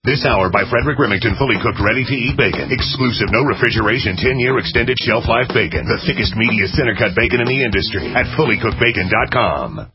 This hour by Frederick Remington, fully cooked, ready-to-eat bacon. Exclusive, no refrigeration, 10-year extended shelf life bacon. The thickest, meatiest center-cut bacon in the industry at fullycookedbacon.com.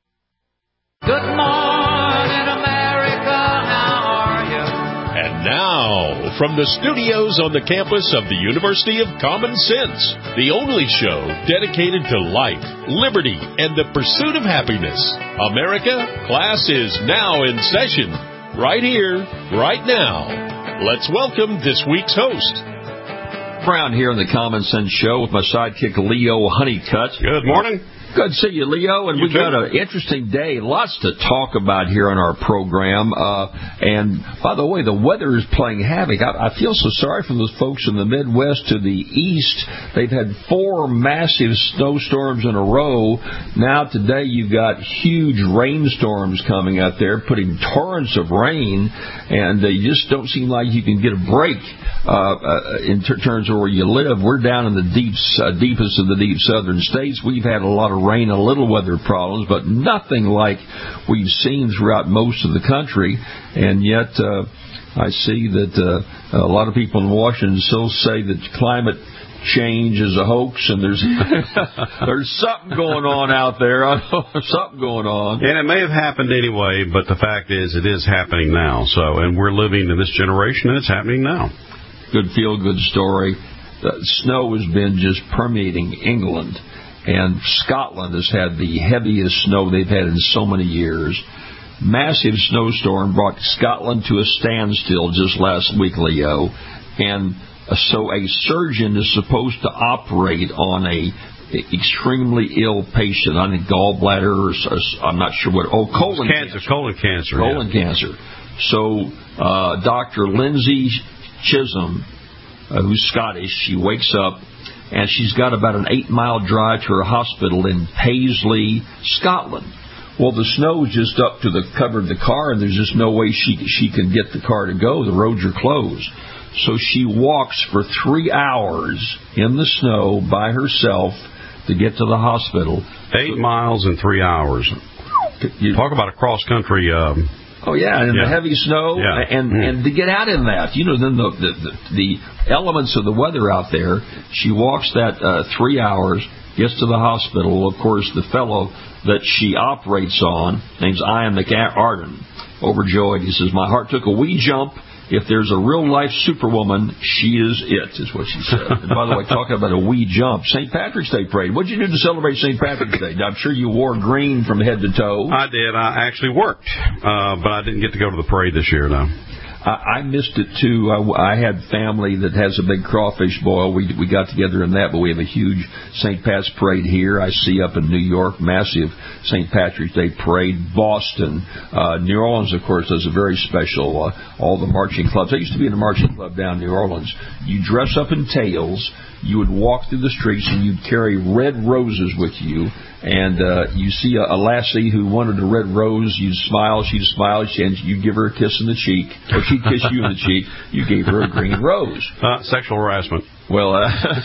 Good morning, America. How are you? And now, from the studios on the campus of the University of Common Sense, the only show dedicated to life, liberty, and the pursuit of happiness. America, class is now in session. Right here, right now. Let's welcome this week's host. Brown here on the Common Sense Show with my sidekick, Leo Honeycutt. Good morning. Good to see you, Leo. And we've got an interesting day. Lots to talk about here on our program. And, by the way, the weather is playing havoc. I feel so sorry for those folks in the Midwest to the east. They've had 4 massive snowstorms in a row. Now, today, you've got huge rainstorms coming out there, putting torrents of rain. And you just don't seem like you can get a break in terms of where you live. We're down in the deepest of the deep southern states. We've had a lot of rain, a little weather problems, but nothing like we've seen throughout most of the country. And yet, I see that a lot of people in Washington still say that climate change is a hoax, and there's something going on out there. Something going on. And it may have happened anyway, but the fact is, it is happening now. So, and we're living in this generation, and it's happening now. Good feel-good story. Snow has been just permeating England. And Scotland has had the heaviest snow they've had in so many years. Massive snowstorm brought Scotland to a standstill just last week, Leo. And so a surgeon is supposed to operate on a extremely ill patient. I think gallbladder, or I'm not sure what. Oh, colon cancer. Colon cancer. Colon cancer. So Dr. Lindsay Chisholm, who's Scottish, she wakes up, and she's got about an 8-mile drive to her hospital in Paisley, Scotland. Well, the snow is just up to covered the car, and there's just no way she can get the car to go. The roads are closed. So she walks for 3 hours in the snow by herself to get to the hospital. 8 miles in 3 hours. Talk about a cross-country... Oh, yeah, and the heavy snow, and to get out in that. You know, then the elements of the weather out there, she walks that 3 hours, gets to the hospital. Of course, the fellow that she operates on, name's Ian McArden, overjoyed. He says, my heart took a wee jump. If there's a real-life superwoman, she is what she said. And by the way, talking about a wee jump, St. Patrick's Day parade. What did you do to celebrate St. Patrick's Day? I'm sure you wore green from head to toe. I did. I actually worked, but I didn't get to go to the parade this year, though. I missed it, too. I had family that has a big crawfish boil. We got together in that, but we have a huge St. Pat's parade here. I see up in New York, massive St. Patrick's Day parade. Boston. New Orleans, of course, does a very special, all the marching clubs. I used to be in a marching club down in New Orleans. You dress up in tails. You would walk through the streets, and you'd carry red roses with you. And you see a lassie who wanted a red rose, you'd smile, she'd smile, and you'd give her a kiss in the cheek, or she'd kiss you in the cheek, you gave her a green rose. Sexual harassment. Well,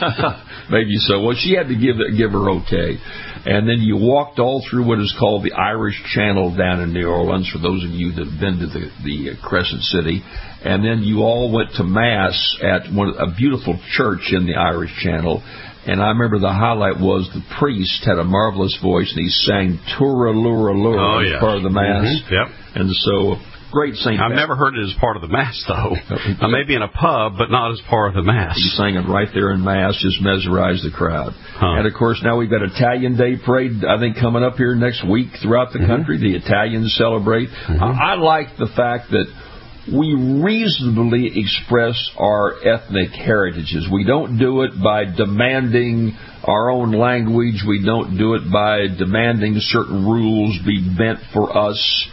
maybe so. Well, she had to give her okay. And then you walked all through what is called the Irish Channel down in New Orleans, for those of you that have been to the Crescent City. And then you all went to Mass at a beautiful church in the Irish Channel. And I remember the highlight was the priest had a marvelous voice, and he sang Tura Lura Lura as part of the Mass. Mm-hmm. Yep. And so, great St. I've never heard it as part of the Mass, though. Maybe in a pub, but not as part of the Mass. He sang it right there in Mass, just mesmerized the crowd. And, of course, now we've got Italian Day Parade, I think, coming up here next week throughout the country. The Italians celebrate. I like the fact that we reasonably express our ethnic heritages. We don't do it by demanding our own language. We don't do it by demanding certain rules be bent for us.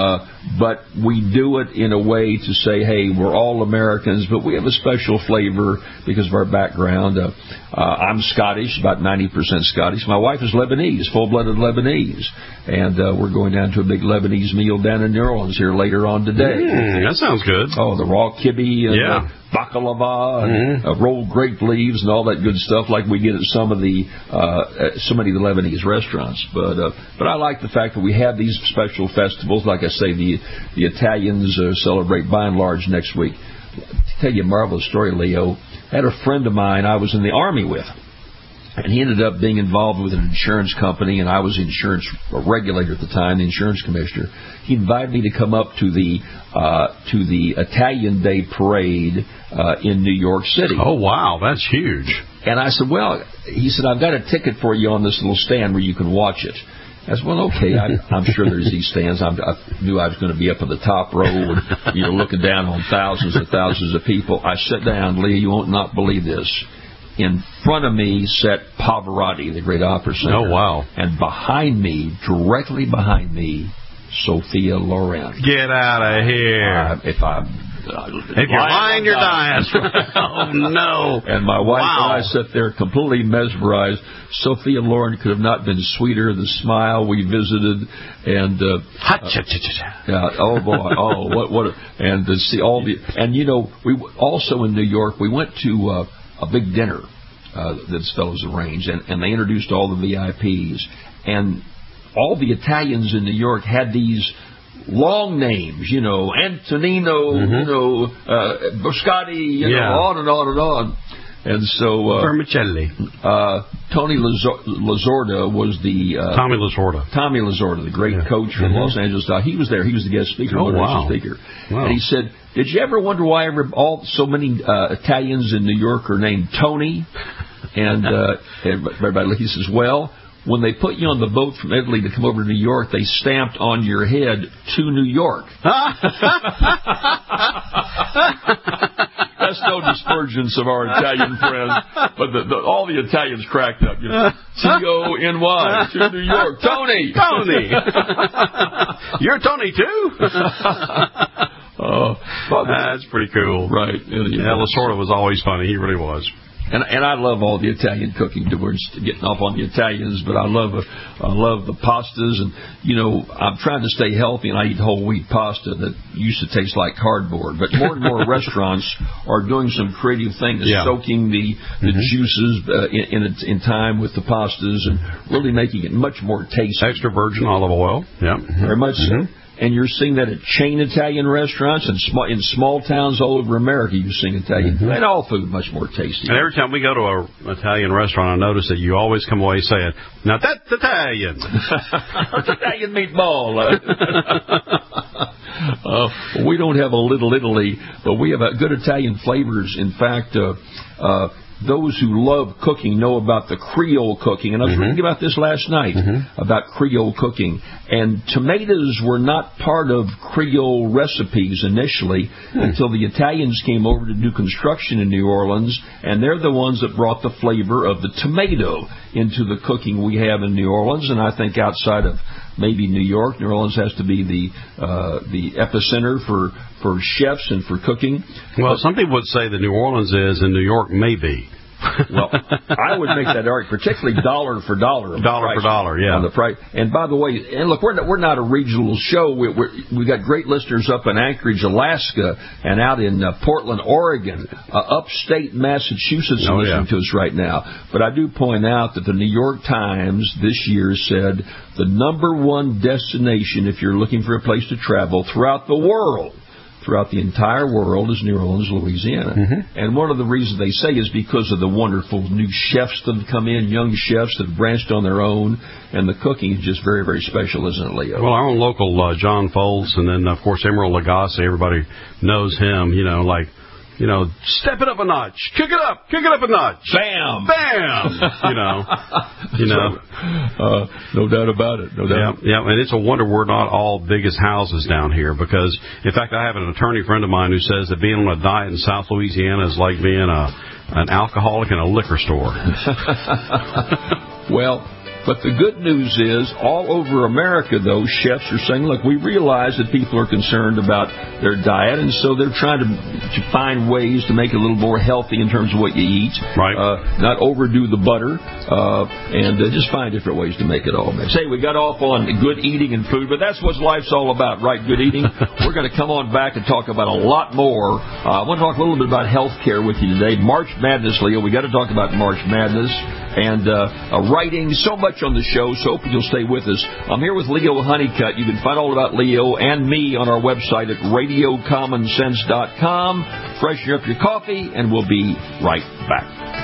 But we do it in a way to say, hey, we're all Americans, but we have a special flavor because of our background. I'm Scottish, about 90% Scottish. My wife is Lebanese, full-blooded Lebanese. And we're going down to a big Lebanese meal down in New Orleans here later on today. That sounds good. Oh, the raw kibbe, baklava, and rolled grape leaves, and all that good stuff, like we get at so many of the Lebanese restaurants. But I like the fact that we have these special festivals. Like I say, the Italians celebrate by and large next week. To tell you a marvelous story, Leo, I had a friend of mine I was in the Army with. And he ended up being involved with an insurance company, and I was the insurance regulator at the time, the insurance commissioner. He invited me to come up to the Italian Day parade in New York City. Oh, wow, that's huge. And I said, well, he said, I've got a ticket for you on this little stand where you can watch it. I said, well, okay, I'm sure there's these stands. I knew I was going to be up in the top row, and, looking down on thousands and thousands of people. I sat down, Leah, you won't not believe this. In front of me sat Pavarotti, the great opera singer. Oh, wow. And behind me, directly behind me, Sophia Loren. Get out of here. If you're lying, you're dying. Oh, no. And my wife and I sat there completely mesmerized. Sophia Loren could have not been sweeter. The smile we visited, and oh boy, oh and to see all the, and we also in New York we went to a big dinner that this fellows arranged, and they introduced all the VIPs, and all the Italians in New York had these long names, Antonino, Boscati, on and on and on. And so Vermicelli. Tony Lasorda was Tommy Lasorda, the great coach from Los Angeles. He was there. He was the guest speaker. Oh, wow. Speaker. Wow. And he said, did you ever wonder why so many Italians in New York are named Tony? And everybody, he says, well, when they put you on the boat from Italy to come over to New York, they stamped on your head to New York. That's no dispersions of our Italian friends, but all the Italians cracked up. T-O-N-Y, to New York. Tony! You're Tony, too? That's pretty cool. Right. Yeah, Lasorda was always funny. He really was. And I love all the Italian cooking. We're getting off on the Italians, but I love the pastas, and I'm trying to stay healthy, and I eat whole wheat pasta that used to taste like cardboard. But more and more restaurants are doing some creative things, soaking the juices in time with the pastas, and really making it much more tasty. Extra virgin olive oil. Yeah, very much so. And you're seeing that at chain Italian restaurants and in small towns all over America. You're seeing Italian food. And all food much more tasty. And every time we go to an Italian restaurant, I notice that you always come away saying, now that's Italian. That's Italian meatball. We don't have a little Italy, but we have good Italian flavors. In fact, those who love cooking know about the Creole cooking. And I was reading about this last night, about Creole cooking. And tomatoes were not part of Creole recipes initially until the Italians came over to do construction in New Orleans. And they're the ones that brought the flavor of the tomato into the cooking we have in New Orleans. And I think outside of maybe New York, New Orleans has to be the epicenter for chefs and for cooking. Well, some people would say that New Orleans is and New York may be. Well, I would make that argument, particularly dollar for dollar. Dollar for dollar, yeah. On the price. And by the way, and look, we're not a regional show. We got great listeners up in Anchorage, Alaska, and out in Portland, Oregon, upstate Massachusetts listening to us right now. But I do point out that the New York Times this year said the number one destination if you're looking for a place to travel throughout the world, throughout the entire world, is New Orleans, Louisiana. And one of the reasons they say is because of the wonderful new chefs that have come in, young chefs that have branched on their own, and the cooking is just very, very special, isn't it, Leo? Well, our own local John Foltz, and then, of course, Emeril Lagasse, everybody knows him, step it up a notch, kick it up a notch. Bam! Bam! No doubt about it. No doubt. Yeah, and it's a wonder we're not all big as houses down here, because, in fact, I have an attorney friend of mine who says that being on a diet in South Louisiana is like being an alcoholic in a liquor store. Well, But the good news is, all over America, though, chefs are saying, look, we realize that people are concerned about their diet, and so they're trying to find ways to make it a little more healthy in terms of what you eat. Right. Not overdo the butter, and just find different ways to make it all mix. Hey, we got off on good eating and food, but that's what life's all about, right? Good eating. We're going to come on back and talk about a lot more. I want to talk a little bit about health care with you today. March Madness, Leo. We got to talk about March Madness and writing. So much on the show, so hope you'll stay with us. I'm here with Leo Honeycutt. You can find all about Leo and me on our website at RadioCommonSense.com. Freshen up your coffee, and we'll be right back.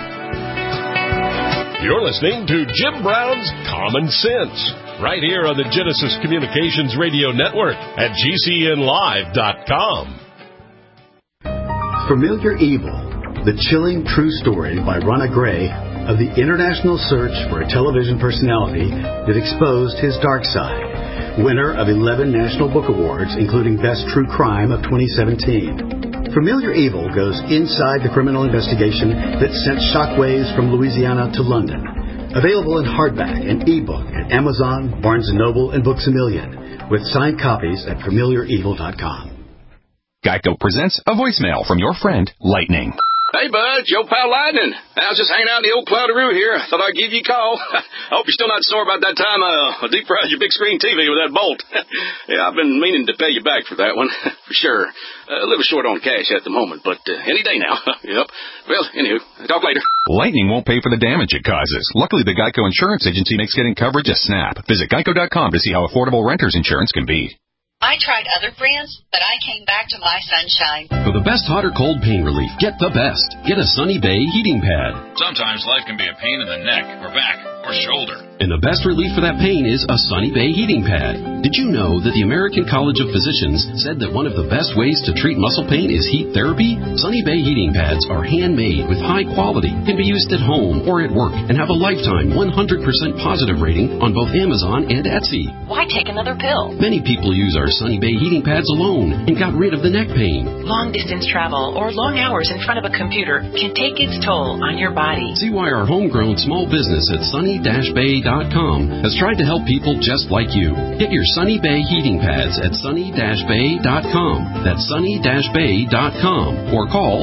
You're listening to Jim Brown's Common Sense, right here on the Genesis Communications Radio Network at GCNlive.com. Familiar Evil, the chilling true story by Ronna Gray of the international search for a television personality that exposed his dark side. Winner of 11 National Book Awards, including Best True Crime of 2017. Familiar Evil goes inside the criminal investigation that sent shockwaves from Louisiana to London. Available in hardback and ebook at Amazon, Barnes & Noble, and Books A Million, with signed copies at familiarevil.com. Geico presents a voicemail from your friend, Lightning. Hey, Bud, it's your pal Lightning. I was just hanging out in the old Cloudaroo here. Thought I'd give you a call. I hope you're still not sore about that time I deep fried your big screen TV with that bolt. Yeah, I've been meaning to pay you back for that one, for sure. A little short on cash at the moment, but any day now. Yep. Well, anywho, talk later. Lightning won't pay for the damage it causes. Luckily, the Geico Insurance Agency makes getting coverage a snap. Visit geico.com to see how affordable renter's insurance can be. I tried other brands, but I came back to My Sunshine. For the best hot or cold pain relief, get the best. Get a Sunny Bay heating pad. Sometimes life can be a pain in the neck or back or shoulder. And the best relief for that pain is a Sunny Bay heating pad. Did you know that the American College of Physicians said that one of the best ways to treat muscle pain is heat therapy? Sunny Bay heating pads are handmade with high quality, can be used at home or at work, and have a lifetime 100% positive rating on both Amazon and Etsy. Why take another pill? Many people use our Sunny Bay heating pads alone and got rid of the neck pain. Long distance travel or long hours in front of a computer can take its toll on your body. See why our homegrown small business at sunny-bay.com has tried to help people just like you. Get your Sunny Bay heating pads at sunny-bay.com. That's sunny-bay.com. Or call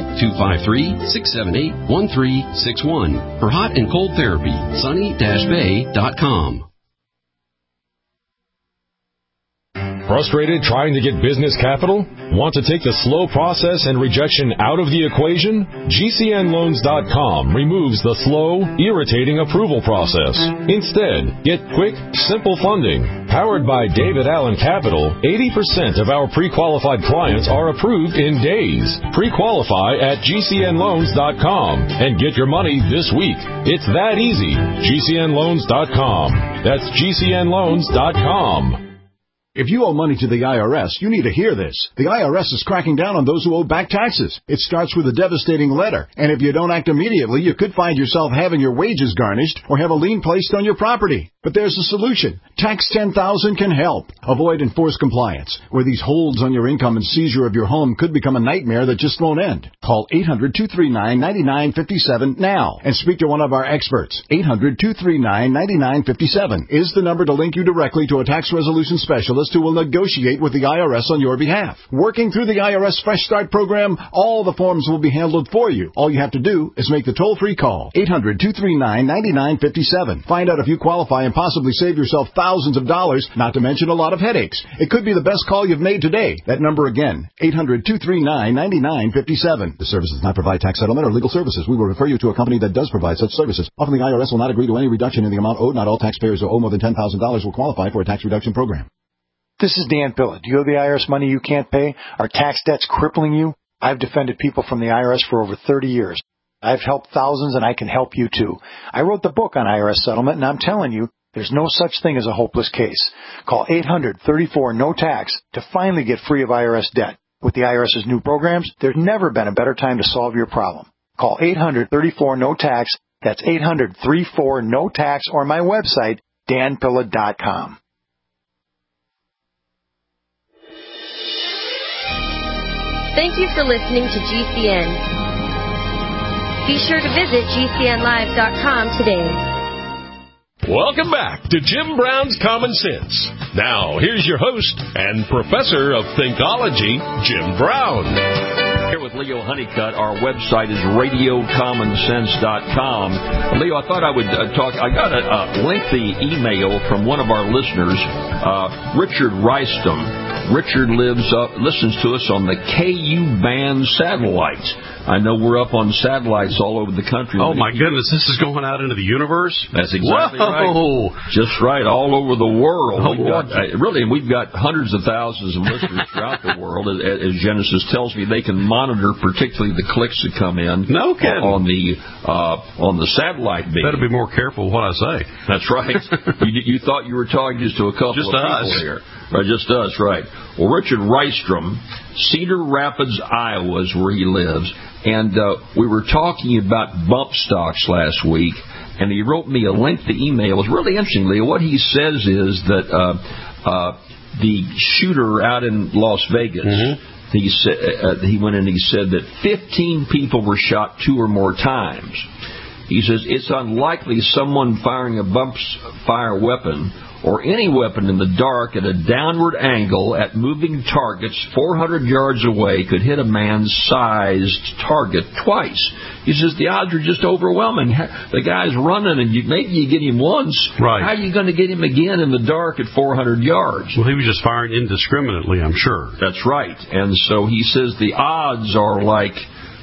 253-678-1361 for hot and cold therapy. sunny-bay.com. Frustrated trying to get business capital? Want to take the slow process and rejection out of the equation? GCNloans.com removes the slow, irritating approval process. Instead, get quick, simple funding. Powered by David Allen Capital, 80% of our pre-qualified clients are approved in days. Pre-qualify at GCNloans.com and get your money this week. It's that easy. GCNloans.com. That's GCNloans.com. If you owe money to the IRS, you need to hear this. The IRS is cracking down on those who owe back taxes. It starts with a devastating letter, and if you don't act immediately, you could find yourself having your wages garnished or have a lien placed on your property. But there's a solution. Tax 10,000 can help. Avoid enforced compliance, where these holds on your income and seizure of your home could become a nightmare that just won't end. Call 800-239-9957 now and speak to one of our experts. 800-239-9957 is the number to link you directly to a tax resolution specialist who will negotiate with the IRS on your behalf. Working through the IRS Fresh Start program, all the forms will be handled for you. All you have to do is make the toll-free call. 800-239-9957. Find out if you qualify and possibly save yourself thousands of dollars, not to mention a lot of headaches. It could be the best call you've made today. That number again, 800-239-9957. The service does not provide tax settlement or legal services. We will refer you to a company that does provide such services. Often the IRS will not agree to any reduction in the amount owed. Not all taxpayers who owe more than $10,000 will qualify for a tax reduction program. This is Dan Pilla. Do you owe the IRS money you can't pay? Are tax debts crippling you? I've defended people from the IRS for over 30 years. I've helped thousands, and I can help you too. I wrote the book on IRS settlement, and I'm telling you, there's no such thing as a hopeless case. Call 800-34-NO-TAX to finally get free of IRS debt. With the IRS's new programs, there's never been a better time to solve your problem. Call 800-34-NO-TAX. That's 800-34-NO-TAX, or my website, danpilla.com. Thank you for listening to GCN. Be sure to visit GCNlive.com today. Welcome back to Jim Brown's Common Sense. Now, here's your host and professor of Thinkology, Jim Brown. Here with Leo Honeycutt. Our website is RadioCommonSense.com. Leo, I thought I would talk. I got a lengthy email from one of our listeners, Richard Rystom. Richard listens to us on the KU band satellite. I know we're up on satellites all over the country. Oh, my goodness. This is going out into the universe? That's exactly Whoa. right. Just right. All over the world. Oh, We've got hundreds of thousands of listeners throughout the world. As Genesis tells me, they can monitor particularly the clicks that come in on the satellite beam. Better be more careful what I say. That's right. you thought you were talking just to a couple of people here. Right, just us, right. Well, Richard Rystrom, Cedar Rapids, Iowa is where he lives. And we were talking about bump stocks last week, and he wrote me a lengthy email. It was really interesting, Leo. What he says is that the shooter out in Las Vegas, he went in and he said that 15 people were shot 2 or more times. He says it's unlikely someone firing a fire weapon or any weapon in the dark at a downward angle at moving targets 400 yards away could hit a man-sized target twice. He says the odds are just overwhelming. The guy's running, and maybe you get him once. Right. How are you going to get him again in the dark at 400 yards? Well, he was just firing indiscriminately, I'm sure. That's right. And so he says the odds are like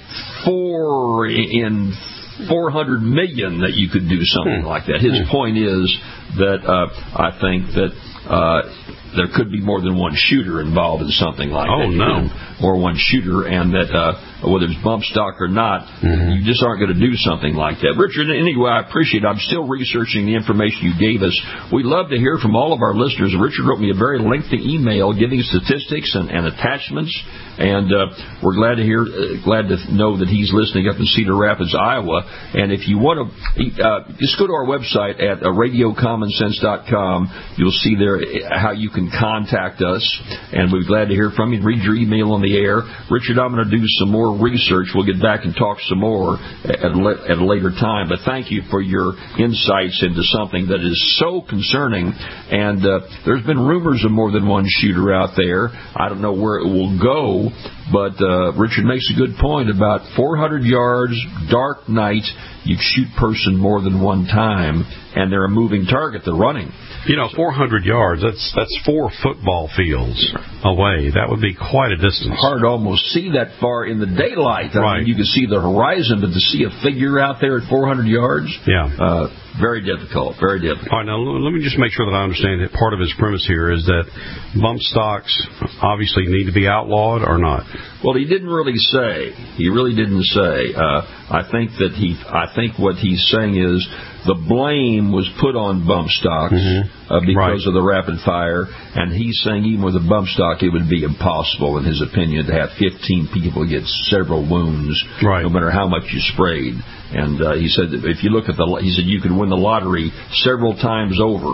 4 in 400 million that you could do something like that. His point is that I think that there could be more than one shooter involved in something like that. Oh, no. Or one shooter, and that whether it's bump stock or not, you just aren't going to do something like that. Richard, anyway, I appreciate it. I'm still researching the information you gave us. We'd love to hear from all of our listeners. Richard wrote me a very lengthy email giving statistics and attachments, and we're glad to know that he's listening up in Cedar Rapids, Iowa. And if you want to, just go to our website at RadioCommonSense.com. You'll see there how you can contact us, and we're glad to hear from you. Read your email on the air. Richard, I'm going to do some more research. We'll get back and talk some more at a later time. But thank you for your insights into something that is so concerning. And there's been rumors of more than one shooter out there. I don't know where it will go, but Richard makes a good point about 400 yards, dark night. You shoot person more than one time, and they're a moving target. They're running. 400 yards, that's 4 football fields away. That would be quite a distance. Hard to almost see that far in the daylight. Right. I mean, you can see the horizon, but to see a figure out there at 400 yards, very difficult, very difficult. All right, now let me just make sure that I understand that part of his premise here is that bump stocks obviously need to be outlawed or not. Well, he didn't really say. He really didn't say. I think what he's saying is the blame was put on bump stocks because of the rapid fire, and he's saying even with a bump stock, it would be impossible, in his opinion, to have 15 people get several wounds, no matter how much you sprayed. And he said that if you look at you could win the lottery several times over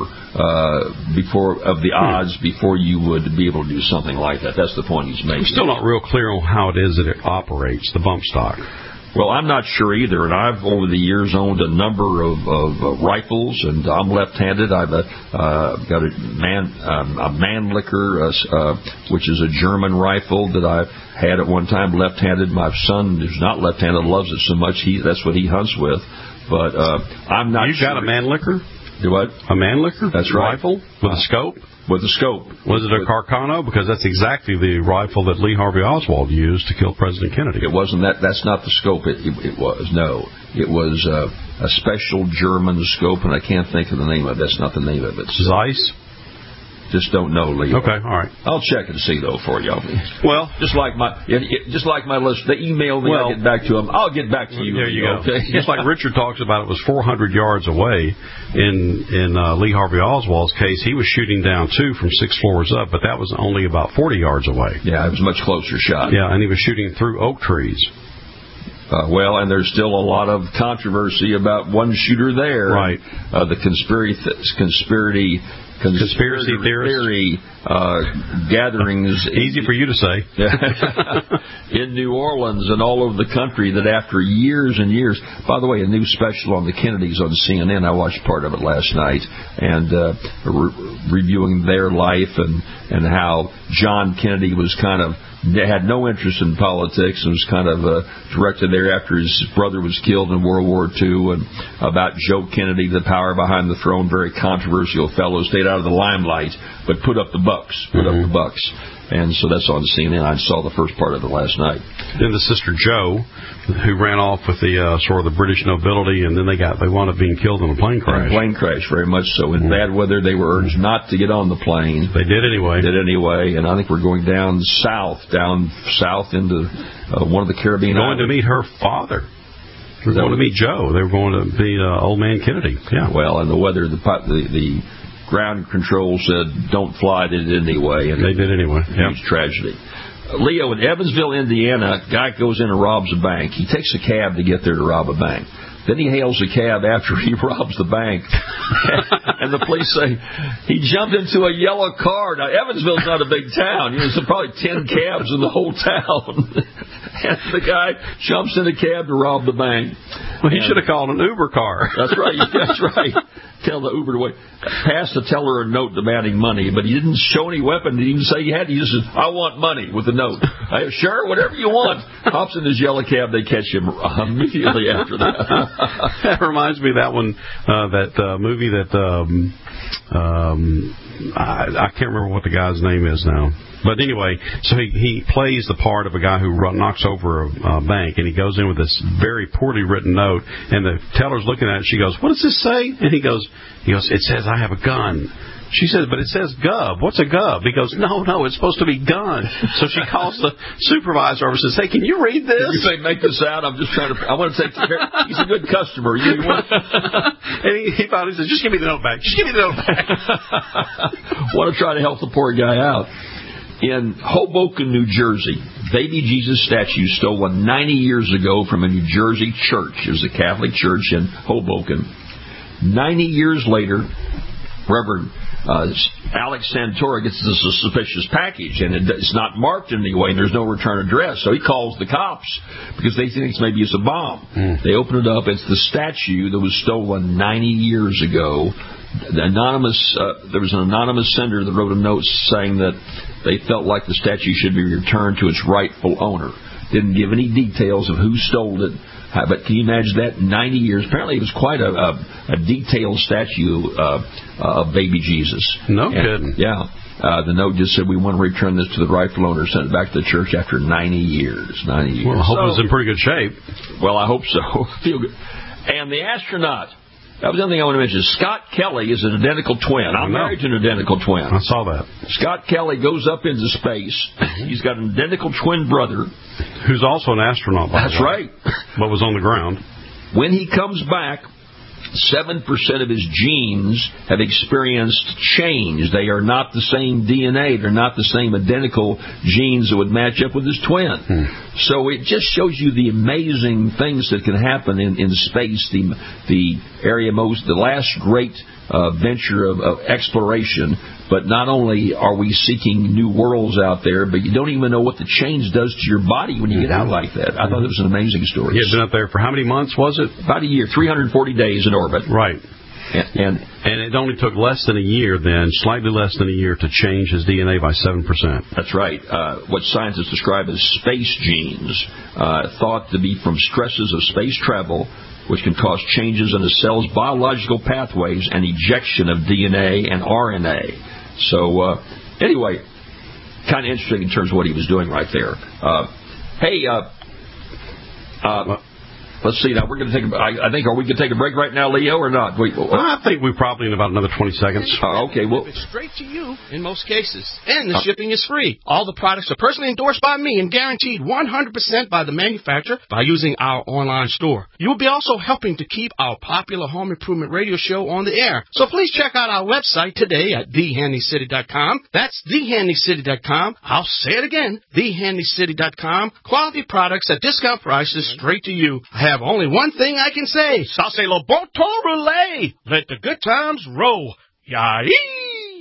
the odds before you would be able to do something like that. That's the point he's making. I'm still not real clear on how it is that it operates, the bump stock. Well, I'm not sure either, and I've over the years owned a number of rifles, and I'm left-handed. I've got a Mannlicher, which is a German rifle that I've had at one time left-handed. My son, who's not left-handed, loves it so much. That's what he hunts with. But I'm not sure. You got a Mannlicher? Do what? A Mannlicher? That's right. Rifle with a scope? With a scope. Was it a Carcano? Because that's exactly the rifle that Lee Harvey Oswald used to kill President Kennedy. It wasn't that. That's not the scope. It was. No. It was a special German scope, and I can't think of the name of it. That's not the name of it. Zeiss? Just don't know, Leo. Okay, all right. I'll check and see though for you. Well, just like my list, they email me. I'll get back to them. I'll get back to you. There you go. Okay. Just like Richard talks about, it was 400 yards away. In Lee Harvey Oswald's case, he was shooting down 2 from 6 floors up, but that was only about 40 yards away. Yeah, it was a much closer shot. Yeah, and he was shooting through oak trees. And there's still a lot of controversy about one shooter there. Right. The conspiracy conspiracy theory gatherings. Easy for you to say. In New Orleans and all over the country, that after years and years, by the way, a new special on the Kennedys on CNN, I watched part of it last night, and reviewing their life and how John Kennedy was kind of had no interest in politics and was kind of directed there after his brother was killed in World War II, and about Joe Kennedy, the power behind the throne, very controversial fellow, stayed out of the limelight, but put up the bucks. And so that's on CNN. I saw the first part of it last night. Then the sister Jo, who ran off with the sort of the British nobility, and then they wound up being killed in a plane crash. Very much so. In bad weather, they were urged not to get on the plane. They did anyway. And I think we're going down south into one of the Caribbean islands. Going to meet her father. They were going to meet Joe. They were going to meet old man Kennedy. Yeah. Well, and the weather, the ground control said don't fly. They did anyway. And they did anyway. Huge tragedy. Leo, in Evansville, Indiana, a guy goes in and robs a bank. He takes a cab to get there to rob a bank. Then he hails a cab after he robs the bank. And the police say he jumped into a yellow car. Now, Evansville's not a big town. There's probably 10 cabs in the whole town. And the guy jumps in a cab to rob the bank. Well, he should have called an Uber car. That's right. Tell the Uber to wait. Passed the teller a note demanding money, but he didn't show any weapon. He didn't even say he had. He just said, I want money with the note. Sure, whatever you want. Hops in his yellow cab. They catch him immediately after that. That reminds me of that one, that movie that I can't remember what the guy's name is now. But anyway, so he plays the part of a guy who knocks over a bank, and he goes in with this very poorly written note, and the teller's looking at it. She goes, "What does this say?" And he goes, "It says I have a gun." She says, "But it says gov. What's a gov?" He goes, No, it's supposed to be gun. So she calls the supervisor over and says, "Hey, can you read this?" You say, "Make this out. I'm just trying to. I want to take care. He's a good customer." And he finally says, "Just give me the note back. Just give me the note back." Want to try to help the poor guy out. In Hoboken, New Jersey, baby Jesus statue stolen 90 years ago from a New Jersey church. It was a Catholic church in Hoboken. 90 years later, Reverend Alex Santora gets this suspicious package, and it's not marked in any way, and there's no return address. So he calls the cops because they think maybe it's a bomb. They open it up. It's the statue that was stolen 90 years ago. There was an anonymous sender that wrote a note saying that they felt like the statue should be returned to its rightful owner. Didn't give any details of who stole it. But can you imagine that? 90 years. Apparently it was quite a detailed statue of baby Jesus. No kidding. Yeah. The note just said, "We want to return this to the rightful owner," sent it back to the church after 90 years. 90 years. Well, I hope it was in pretty good shape. Well, I hope so. Feel good. And the astronaut. That was the other thing I want to mention. Scott Kelly is an identical twin. I'm married to an identical twin. I saw that. Scott Kelly goes up into space. He's got an identical twin brother. Who's also an astronaut, by the way. That's right. But was on the ground. When he comes back, 7% of his genes have experienced change. They are not the same DNA. They're not the same identical genes that would match up with his twin. So it just shows you the amazing things that can happen in space. The last great venture of exploration. But not only are we seeking new worlds out there, but you don't even know what the change does to your body when you get out like that. I thought it was an amazing story. He had been up there for how many months, was it? About a year, 340 days in orbit. Right. And it only took less than a year then, slightly less than a year, to change his DNA by 7%. That's right. What scientists describe as space genes, thought to be from stresses of space travel, which can cause changes in a cell's biological pathways and ejection of DNA and RNA. So, anyway, kind of interesting in terms of what he was doing right there. Let's see. Now we're going to take. I think. Are we going to take a break right now, Leo, or not? I think we probably in about another 20 seconds. Okay. Well, it's straight to you in most cases, and the shipping is free. All the products are personally endorsed by me and guaranteed 100% by the manufacturer by using our online store. You will be also helping to keep our popular home improvement radio show on the air. So please check out our website today at thehandycity.com. That's thehandycity.com. I'll say it again, thehandycity.com. Quality products at discount prices straight to you. I have only one thing I can say. Ça c'est le bon temps roulé. Let the good times roll. Yay!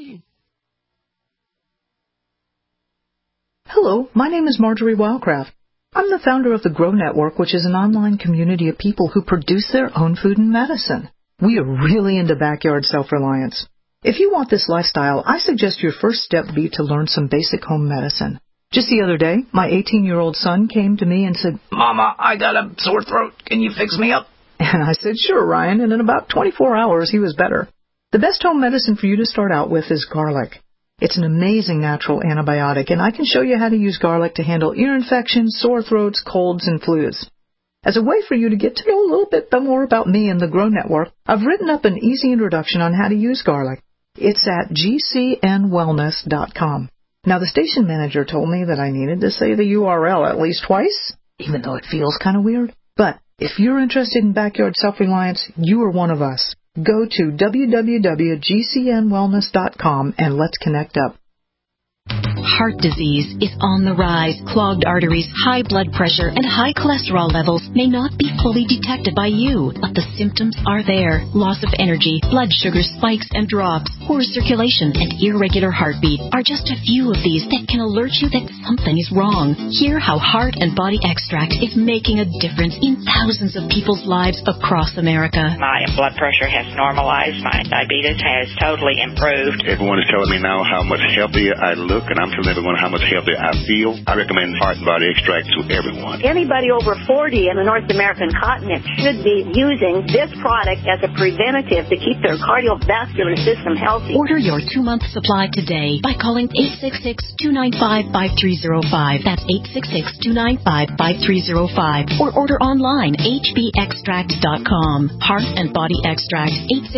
Hello, my name is Marjorie Wildcraft. I'm the founder of the Grow Network, which is an online community of people who produce their own food and medicine. We are really into backyard self-reliance. If you want this lifestyle, I suggest your first step be to learn some basic home medicine. Just the other day, my 18-year-old son came to me and said, Mama, I got a sore throat. Can you fix me up? And I said, sure, Ryan, and in about 24 hours, he was better. The best home medicine for you to start out with is garlic. It's an amazing natural antibiotic, and I can show you how to use garlic to handle ear infections, sore throats, colds, and flus. As a way for you to get to know a little bit more about me and the Grow Network, I've written up an easy introduction on how to use garlic. It's at gcnwellness.com. Now, the station manager told me that I needed to say the URL at least twice, even though it feels kind of weird. But if you're interested in backyard self-reliance, you are one of us. Go to www.gcnwellness.com and let's connect up. Heart disease is on the rise. Clogged arteries, high blood pressure, and high cholesterol levels may not be fully detected by you, but the symptoms are there. Loss of energy, blood sugar spikes and drops, poor circulation, and irregular heartbeat are just a few of these that can alert you that something is wrong. Hear how Heart and Body Extract is making a difference in thousands of people's lives across America. My blood pressure has normalized. My diabetes has totally improved. Everyone is telling me now how much healthier I look, and I'm telling everyone how much healthier I feel. I recommend Heart and Body Extract to everyone. Anybody over 40 in the North American continent should be using this product as a preventative to keep their cardiovascular system healthy. Order your 2-month supply today by calling 866-295-5305. That's 866-295-5305. Or order online, hbextract.com. Heart and Body Extract,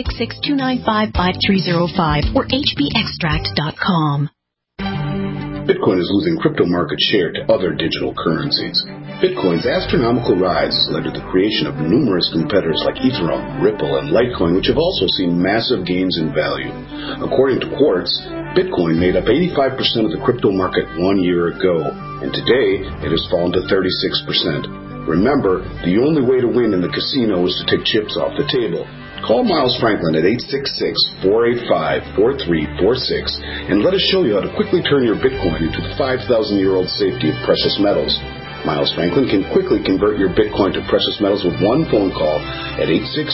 866-295-5305 or hbextract.com. Bitcoin is losing crypto market share to other digital currencies. Bitcoin's astronomical rise has led to the creation of numerous competitors like Ethereum, Ripple, and Litecoin, which have also seen massive gains in value. According to Quartz, Bitcoin made up 85% of the crypto market 1 year ago, and today it has fallen to 36%. Remember, the only way to win in the casino is to take chips off the table. Call Miles Franklin at 866-485-4346 and let us show you how to quickly turn your Bitcoin into the 5,000-year-old safety of precious metals. Miles Franklin can quickly convert your Bitcoin to precious metals with one phone call at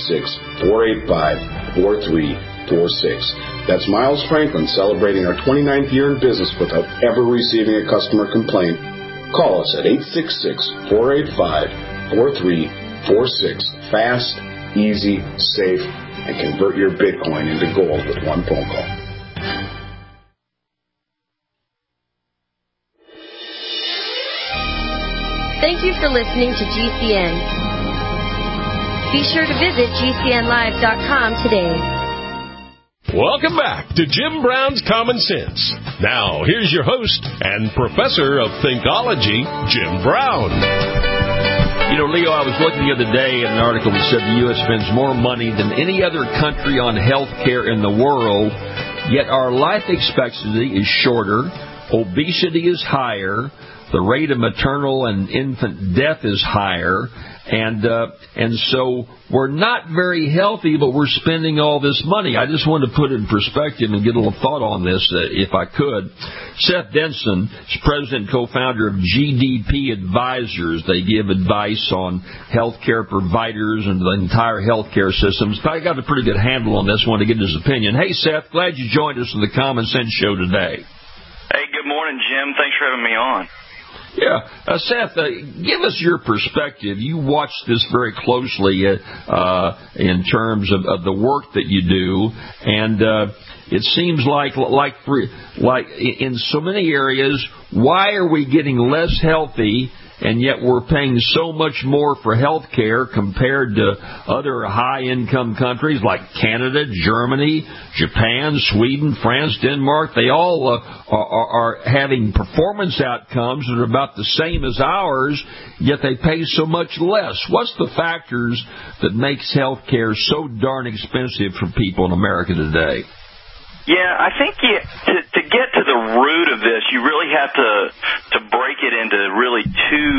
866-485-4346. That's Miles Franklin celebrating our 29th year in business without ever receiving a customer complaint. Call us at 866-485-4346. Fast, easy, safe, and convert your Bitcoin into gold with one phone call. Thank you for listening to GCN. Be sure to visit GCNlive.com today. Welcome back to Jim Brown's Common Sense. Now, here's your host and professor of Thinkology, Jim Brown. You know, Leo, I was looking the other day at an article that said the U.S. spends more money than any other country on health care in the world, yet our life expectancy is shorter, obesity is higher, the rate of maternal and infant death is higher, and so we're not very healthy, but we're spending all this money. I just wanted to put it in perspective and get a little thought on this, if I could. Seth Denson is president and co-founder of GDP Advisors. They give advice on healthcare providers and the entire healthcare systems. I got a pretty good handle on this. I wanted to get his opinion. Hey, Seth, glad you joined us on the Common Sense Show today. Hey, good morning, Jim. Thanks for having me on. Yeah. Seth, give us your perspective. You watch this very closely in terms of the work that you do, and it seems like in so many areas, why are we getting less healthy, and yet we're paying so much more for health care compared to other high-income countries like Canada, Germany, Japan, Sweden, France, Denmark? They all are having performance outcomes that are about the same as ours, yet they pay so much less. What's the factors that makes health care so darn expensive for people in America today? Yeah, I think to get to the root of this, you really have to break it into really two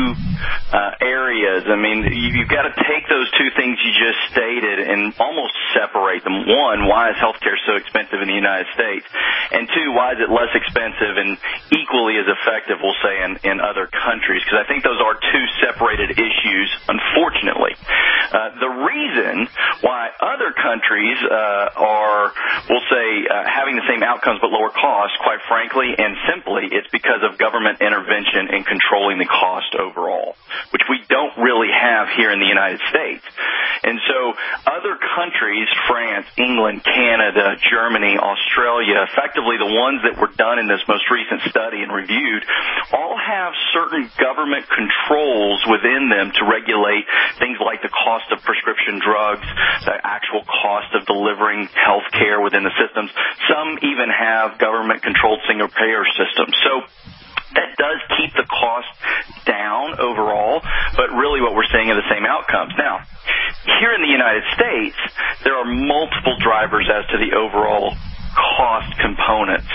areas. I mean, you've got to take those two things you just stated and almost separate them. One, why is healthcare so expensive in the United States? And two, why is it less expensive and equally as effective, we'll say, in other countries? Because I think those are two separated issues, unfortunately. The reason why other countries are, we'll say, having the same outcomes but lower costs, quite frankly and simply, it's because of government intervention in controlling the cost overall, which we don't really have here in the United States. And so other countries, France, England, Canada, Germany, Australia, effectively the ones that were done in this most recent study and reviewed, all have certain government controls within them to regulate things like the cost of prescription drugs, the actual cost of delivering health care within the systems. Some even have government-controlled single-payer systems. So that does keep the cost down overall, but really what we're seeing are the same outcomes. Now, here in the United States, there are multiple drivers as to the overall cost components,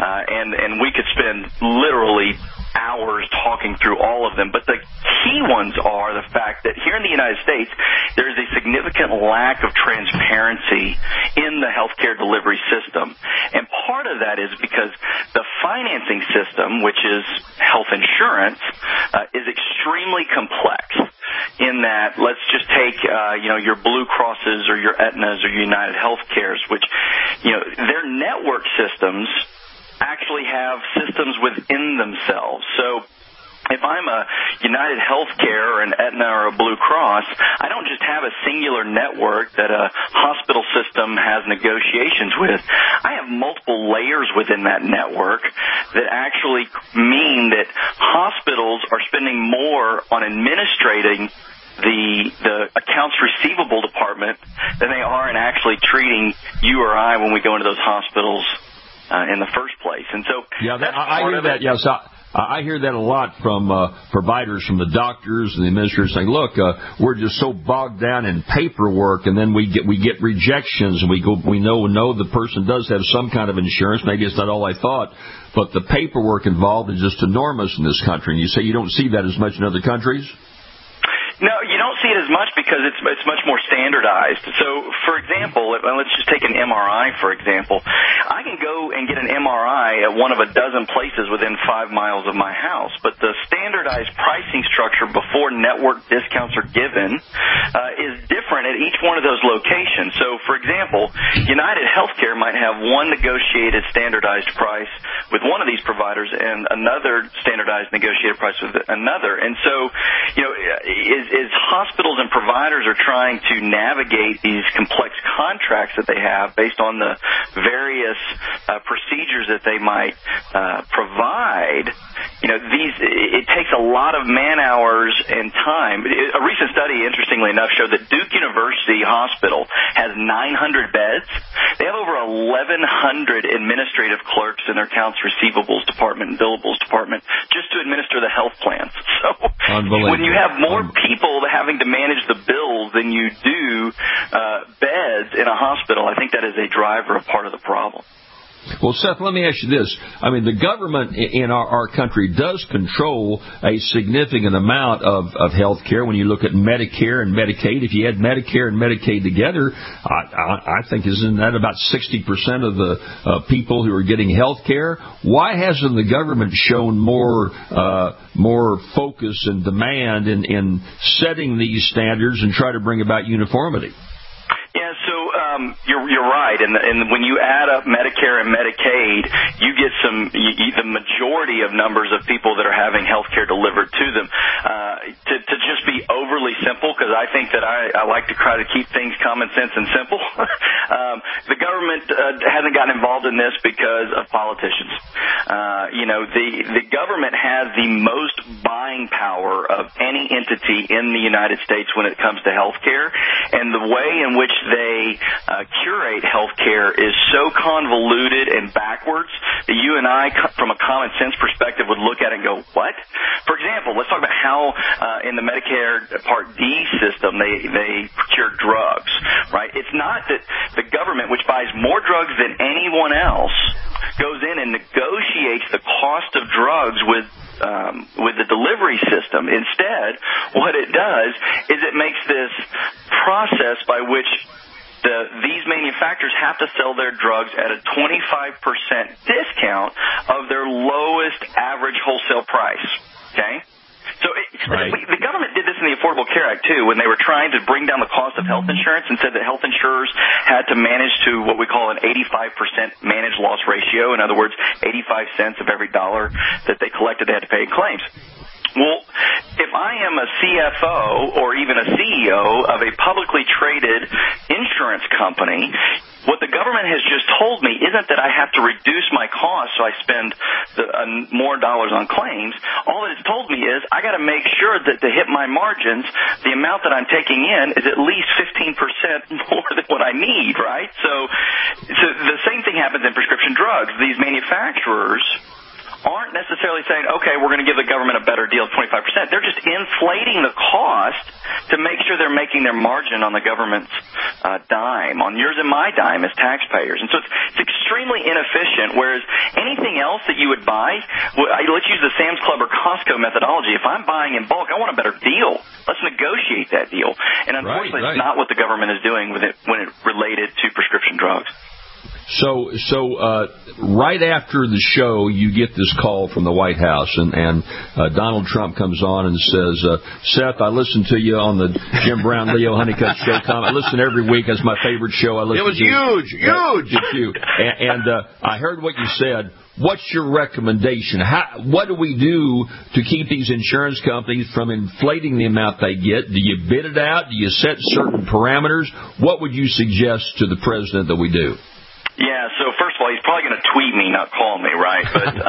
and we could spend literally hours talking through all of them. But the key ones are the fact that here in the United States, there is a significant lack of transparency in the healthcare delivery system. And part of that is because the financing system, which is health insurance, is extremely complex in that, let's just take, your Blue Crosses or your Aetnas or United Healthcares, which, their network systems actually have systems within themselves. So if I'm a United Healthcare or an Aetna or a Blue Cross, I don't just have a singular network that a hospital system has negotiations with. I have multiple layers within that network that actually mean that hospitals are spending more on administrating the accounts receivable department than they are in actually treating you or I when we go into those hospitals in the first place. And so I hear that. Yes, I hear that a lot from providers, from the doctors and the administrators saying, "Look, we're just so bogged down in paperwork, and then we get rejections, and we know the person does have some kind of insurance. Maybe it's not all I thought, but the paperwork involved is just enormous in this country." And you say you don't see that as much in other countries? No, you don't see it as much because it's much more standardized. So, for example, let's just take an MRI, for example. I can go and get an MRI at one of a dozen places within 5 miles of my house, but the standardized pricing structure before network discounts are given is different at each one of those locations. So, for example, United Healthcare might have one negotiated standardized price with one of these providers and another standardized negotiated price with another. And so, as hospitals and providers are trying to navigate these complex contracts that they have based on the various procedures that they might provide, it takes a lot of man hours and time. A recent study, interestingly enough, showed that Duke University Hospital has 900 beds. They have over 1,100 administrative clerks in their accounts receivables department and billables department just to administer the health plans. So when you have more people having to manage the bills than you do beds in a hospital, I think that is a driver of part of the problem. Well, Seth, let me ask you this. I mean, the government in our country does control a significant amount of health care. When you look at Medicare and Medicaid, if you add Medicare and Medicaid together, I think isn't that about 60% of the people who are getting health care? Why hasn't the government shown more focus and demand in setting these standards and try to bring about uniformity? Yeah, so you're right, and when you add up Medicare and Medicaid, you get the majority of numbers of people that are having health care delivered to them. To just be overly simple, because I think that I like to try to keep things common sense and simple, the government hasn't gotten involved in this because of politicians. The government has the most buying power of any entity in the United States when it comes to health care, and the way in which they curate healthcare is so convoluted and backwards that you and I, from a common sense perspective, would look at it and go, what? For example, let's talk about how in the Medicare Part D system they procure drugs, right? It's not that the government, which buys more drugs than anyone else, goes in and negotiates the cost of drugs with the delivery system. Instead, what it does is it makes this process by which these manufacturers have to sell their drugs at a 25% discount of their lowest average wholesale price. Okay? So the government did this in the Affordable Care Act, too, when they were trying to bring down the cost of health insurance and said that health insurers had to manage to what we call an 85% managed loss ratio. In other words, 85 cents of every dollar that they collected, they had to pay in claims. Well, if I am a CFO or even a CEO of a publicly traded insurance company, what the government has just told me isn't that I have to reduce my costs so I spend more dollars on claims. All that it's told me is I got to make sure that to hit my margins, the amount that I'm taking in is at least 15% more than what I need, right? So the same thing happens in prescription drugs. These manufacturers aren't necessarily saying, okay, we're going to give the government a better deal of 25%. They're just inflating the cost to make sure they're making their margin on the government's dime, on yours and my dime as taxpayers. And so it's extremely inefficient, whereas anything else that you would buy, let's use the Sam's Club or Costco methodology. If I'm buying in bulk, I want a better deal. Let's negotiate that deal. And unfortunately, it's not what the government is doing with it when it related to prescription drugs. So right after the show, you get this call from the White House, and Donald Trump comes on and says, Seth, I listen to you on the Jim Brown, Leo Honeycutt show. I listen every week. That's my favorite show. It was huge. And I heard what you said. What's your recommendation? What do we do to keep these insurance companies from inflating the amount they get? Do you bid it out? Do you set certain parameters? What would you suggest to the president that we do? Yeah, so first of all, he's probably going to tweet me, not call me, right? But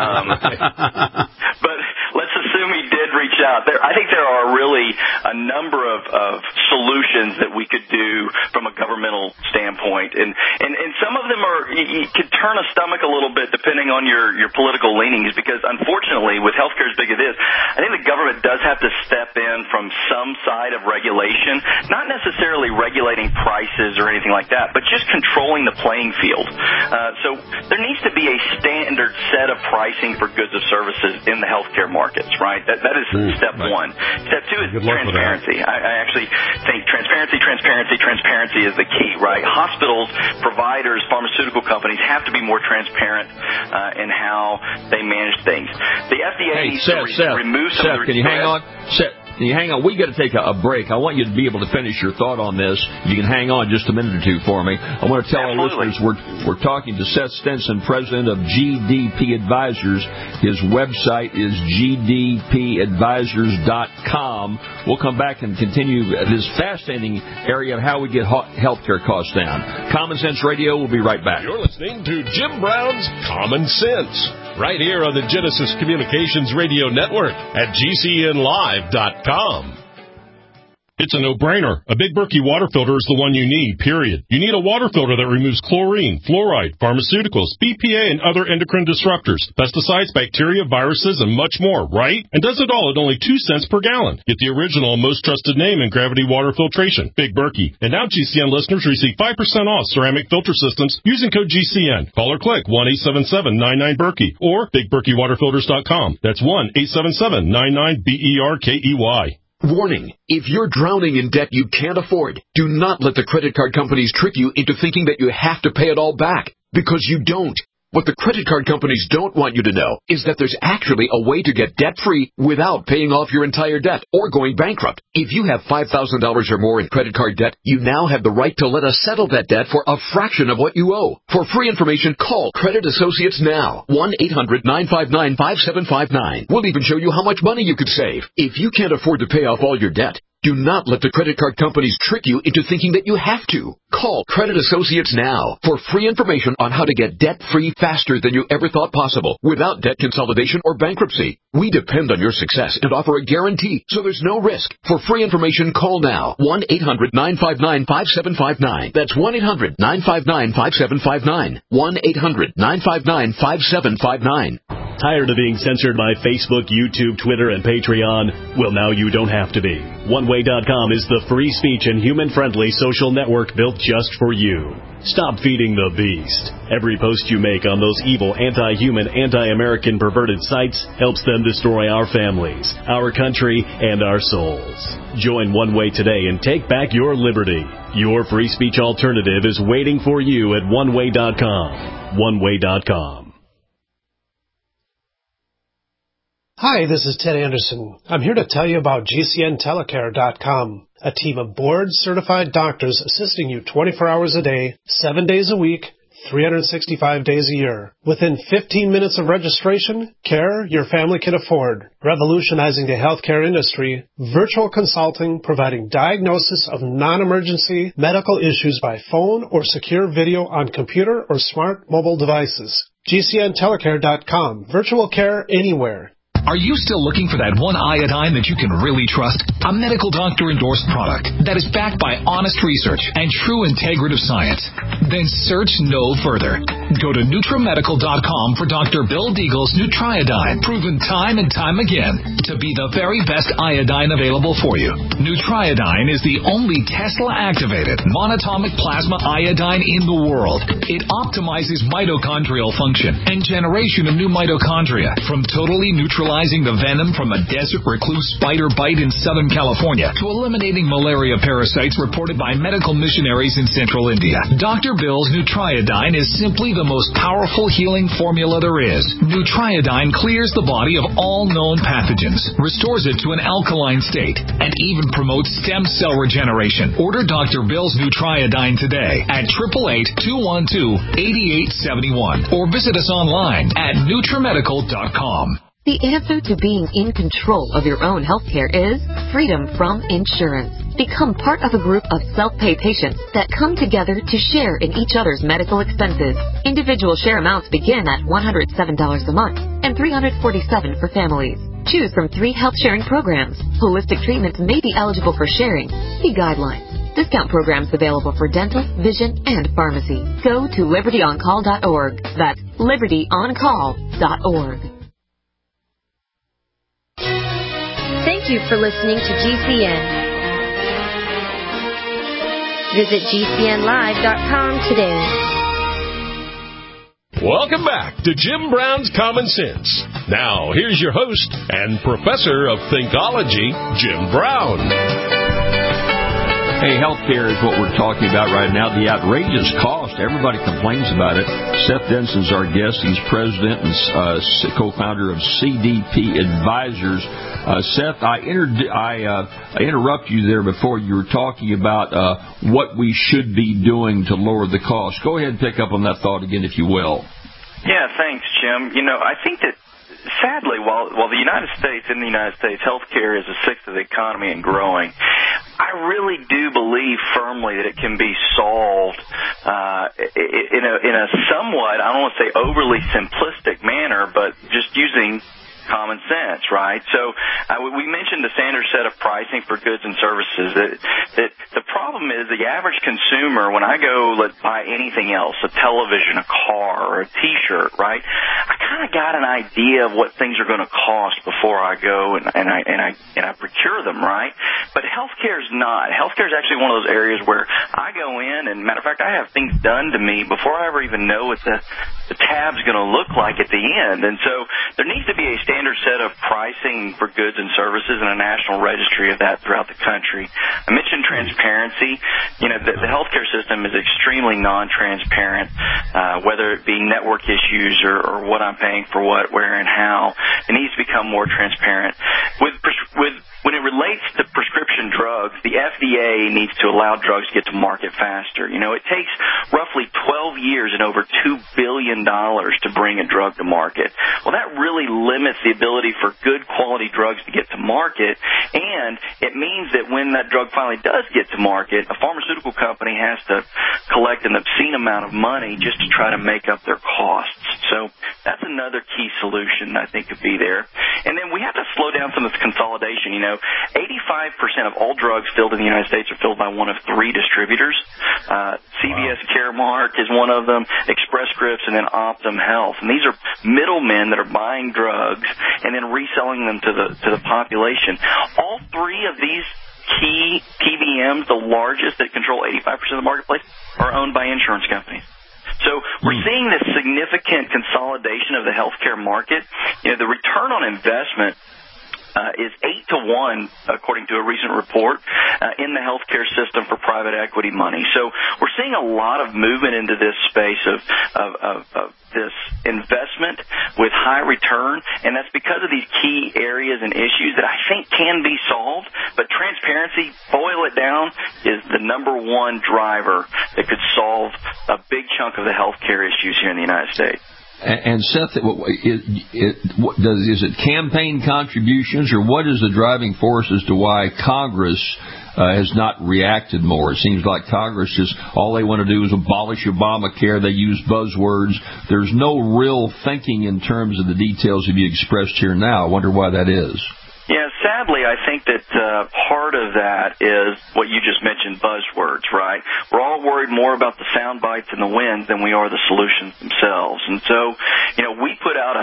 let's assume he did reach out. I think there are really a number of solutions that we could do from a governmental standpoint. And some of them you could turn a stomach a little bit depending on your political leanings, because unfortunately, with healthcare as big as it is, I think the government does have to step in from some side of regulation, not necessarily regulating prices or anything like that, but just controlling the playing field. So there needs to be a standard set of pricing for goods and services in the healthcare markets, right? That is step one. Step two is transparency. I actually think transparency is the key, right? Hospitals, providers, pharmaceutical companies have to be more transparent in how they manage things. The FDA needs to remove some of the... Can you hang on? Hang on. We got to take a break. I want you to be able to finish your thought on this. You can hang on just a minute or two for me. I want to tell our listeners we're talking to Seth Stinson, president of GDP Advisors. His website is gdpadvisors.com. We'll come back and continue this fascinating area of how we get healthcare costs down. Common Sense Radio. We'll be right back. You're listening to Jim Brown's Common Sense, right here on the Genesis Communications Radio Network at GCNlive.com. It's a no-brainer. A Big Berkey water filter is the one you need, period. You need a water filter that removes chlorine, fluoride, pharmaceuticals, BPA, and other endocrine disruptors, pesticides, bacteria, viruses, and much more, right? And does it all at only 2 cents per gallon. Get the original and most trusted name in gravity water filtration, Big Berkey. And now GCN listeners receive 5% off ceramic filter systems using code GCN. Call or click 1-877-99-BERKEY or BigBerkeyWaterFilters.com. That's 1-877-99-BERKEY. Warning, if you're drowning in debt you can't afford, do not let the credit card companies trick you into thinking that you have to pay it all back, because you don't. What the credit card companies don't want you to know is that there's actually a way to get debt-free without paying off your entire debt or going bankrupt. If you have $5,000 or more in credit card debt, you now have the right to let us settle that debt for a fraction of what you owe. For free information, call Credit Associates now. 1-800-959-5759. We'll even show you how much money you could save. If you can't afford to pay off all your debt, Do not let the credit card companies trick you into thinking that you have to. Call Credit Associates now for free information on how to get debt-free faster than you ever thought possible without debt consolidation or bankruptcy. We depend on your success and offer a guarantee, so there's no risk. For free information, call now. 1-800-959-5759. That's 1-800-959-5759. 1-800-959-5759. Tired of being censored by Facebook, YouTube, Twitter, and Patreon? Well, now you don't have to be. OneWay.com is the free speech and human-friendly social network built just for you. Stop feeding the beast. Every post you make on those evil, anti-human, anti-American perverted sites helps them destroy our families, our country, and our souls. Join One Way today and take back your liberty. Your free speech alternative is waiting for you at OneWay.com. OneWay.com. Hi, this is Ted Anderson. I'm here to tell you about GCNTelecare.com, a team of board-certified doctors assisting you 24 hours a day, 7 days a week, 365 days a year. Within 15 minutes of registration, care your family can afford. Revolutionizing the healthcare industry, virtual consulting providing diagnosis of non-emergency medical issues by phone or secure video on computer or smart mobile devices. GCNTelecare.com, virtual care anywhere. Are you still looking for that one iodine that you can really trust? A medical doctor-endorsed product that is backed by honest research and true integrative science? Then search no further. Go to NutriMedical.com for Dr. Bill Deagle's Nutriodine, proven time and time again to be the very best iodine available for you. Nutriodine is the only Tesla-activated monatomic plasma iodine in the world. It optimizes mitochondrial function and generation of new mitochondria from totally neutralizing the venom from a desert recluse spider bite in Southern California to eliminating malaria parasites reported by medical missionaries in central India. Dr. Bill's Nutriodine is simply the most powerful healing formula there is. Nutriodine clears the body of all known pathogens, restores it to an alkaline state, and even promotes stem cell regeneration. Order Dr. Bill's Nutriodine today at 888-212-8871 or visit us online at NutriMedical.com. The answer to being in control of your own healthcare is freedom from insurance. Become part of a group of self-pay patients that come together to share in each other's medical expenses. Individual share amounts begin at $107 a month and $347 for families. Choose from 3 health-sharing programs. Holistic treatments may be eligible for sharing. See guidelines. Discount programs available for dental, vision, and pharmacy. Go to LibertyOnCall.org. That's LibertyOnCall.org. Thank you for listening to GCN. Visit GCNlive.com today. Welcome back to Jim Brown's Common Sense. Now, here's your host and professor of Thinkology, Jim Brown. Hey, healthcare is what we're talking about right now. The outrageous cost. Everybody complains about it. Seth Denson's our guest. He's president and co-founder of CDP Advisors. Seth, I interrupt you there before. You were talking about what we should be doing to lower the cost. Go ahead and pick up on that thought again, if you will. Yeah, thanks, Jim. You know, I think that sadly, while the United States, healthcare is a sixth of the economy and growing, I really do believe firmly that it can be solved in a somewhat, I don't want to say overly simplistic manner, but just using common sense, right? So we mentioned the standard set of pricing for goods and services. That the problem is the average consumer, when I go buy anything else, a television, a car, or a T-shirt, right? I kind of got an idea of what things are going to cost before I go and I procure them, right? But healthcare is not. Healthcare is actually one of those areas where I go in, and matter of fact, I have things done to me before I ever even know what the tab's going to look like at the end. And so there needs to be a standard set of pricing for goods and services and a national registry of that throughout the country. I mentioned transparency. You know, the healthcare system is extremely non-transparent, whether it be network issues or what I'm paying for what, where, and how. It needs to become more transparent. When when it relates to prescription drugs, the FDA needs to allow drugs to get to market faster. You know, it takes roughly 12 years and over $2 billion to bring a drug to market. Well, that really limits the ability for good quality drugs to get to market, and it means that when that drug finally does get to market, a pharmaceutical company has to collect an obscene amount of money just to try to make up their costs. So that's another key solution I think could be there. And then we have to slow down some of this consolidation. You know, 85% of all drugs filled in the United States are filled by one of three distributors. CVS Caremark is one of them, Express Scripts, and then Optum Health. And these are middlemen that are buying drugs and then reselling them to the population. All three of these key PBMs, the largest that control 85% of the marketplace, are owned by insurance companies. So we're seeing this significant consolidation of the healthcare market. You know, the return on investment is 8-to-1, according to a recent report, in the healthcare system for private equity money. So we're seeing a lot of movement into this space of this investment with high return, and that's because of these key areas and issues that I think can be solved. But transparency, boil it down, is the number one driver that could solve a big chunk of the healthcare issues here in the United States. And Seth, is it campaign contributions, or what is the driving force as to why Congress has not reacted more? It seems like Congress just, all they want to do is abolish Obamacare. They use buzzwords. There's no real thinking in terms of the details that you expressed here now. I wonder why that is. Yeah, sadly, I think that part of that is what you just mentioned, buzzwords, right? We're all worried more about the sound bites and the wins than we are the solutions themselves. And so, you know, we put out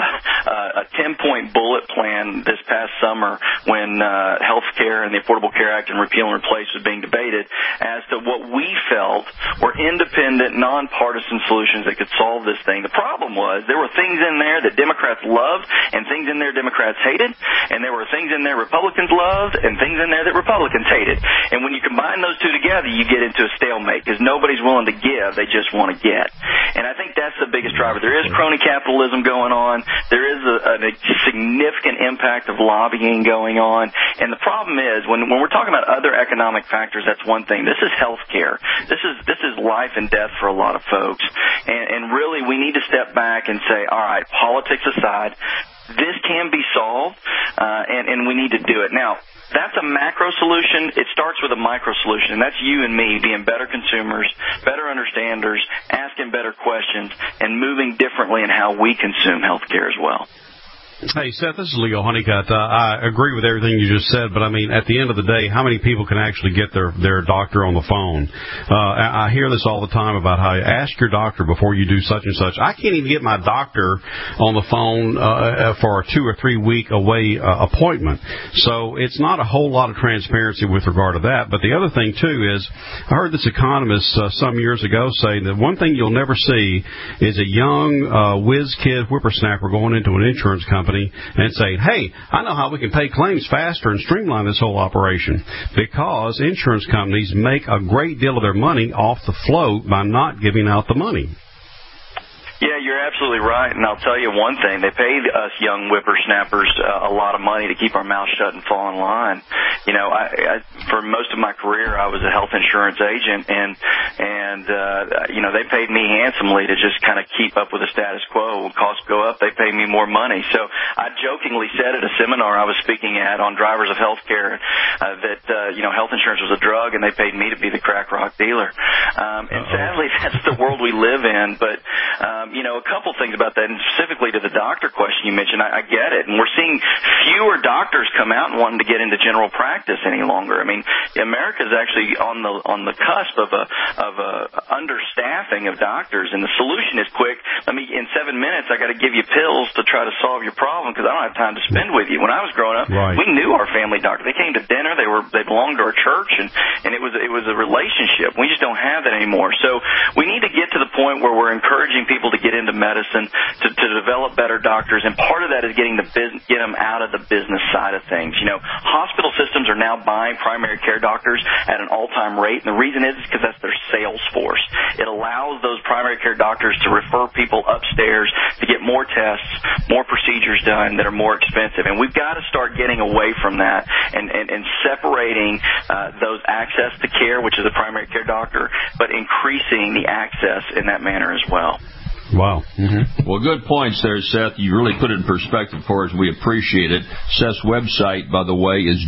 a 10-point bullet plan this past summer when health care and the Affordable Care Act and repeal and replace was being debated as to what we felt were independent, nonpartisan solutions that could solve this thing. The problem was there were things in there that Democrats loved and things in there Democrats hated, and there were things in there Republicans loved and things in there that Republicans hated. And when you combine those two together, you get into a stalemate because nobody's willing to give, they just want to get. And I think that's the biggest driver. There is crony capitalism going on. There is a significant impact of lobbying going on. And the problem is, when we're talking about other economic factors, that's one thing. This is health care. This is life and death for a lot of folks. And really, we need to step back and say, all right, politics aside, this can be solved, and we need to do it. Now, that's a macro solution. It starts with a micro solution, and that's you and me being better consumers, better understanders, asking better questions, and moving differently in how we consume healthcare as well. Hey, Seth, this is Leo Honeycutt. I agree with everything you just said, but, I mean, at the end of the day, how many people can actually get their doctor on the phone? I hear this all the time about how you ask your doctor before you do such and such. I can't even get my doctor on the phone for a 2 or 3 week away appointment. So it's not a whole lot of transparency with regard to that. But the other thing, too, is I heard this economist some years ago say that one thing you'll never see is a young whiz kid whippersnapper going into an insurance company and saying, hey, I know how we can pay claims faster and streamline this whole operation, because insurance companies make a great deal of their money off the float by not giving out the money. Yeah, you're absolutely right, and I'll tell you one thing. They pay us young whippersnappers a lot of money to keep our mouths shut and fall in line. You know, I for most of my career, I was a health insurance agent, and you know, they paid me handsomely to just kind of keep up with the status quo. When costs go up, they pay me more money. So I jokingly said at a seminar I was speaking at on drivers of healthcare that you know, health insurance was a drug, and they paid me to be the crack rock dealer. And sadly, that's the world we live in. But you know, a couple things about that, and specifically to the doctor question you mentioned, I get it. And we're seeing fewer doctors come out and wanting to get into general practice any longer. I mean, America's actually on the cusp of a understaffing of doctors, and the solution is quick. In 7 minutes, I got to give you pills to try to solve your problem because I don't have time to spend with you. When I was growing up, we knew our family doctor. They came to dinner. They belonged to our church, and it was a relationship. We just don't have that anymore. So we need to get to the point where we're encouraging helping people to get into medicine, to develop better doctors, and part of that is get them out of the business side of things. Hospital systems are now buying primary care doctors at an all-time rate, and the reason is because that's their sales force. It allows those primary care doctors to refer people upstairs to get more tests, more procedures done that are more expensive, and we've got to start getting away from that and separating those access to care, which is a primary care doctor, but increasing the access in that manner as well. Wow. Mm-hmm. Well, good points there, Seth. You really put it in perspective for us. We appreciate it. Seth's website, by the way, is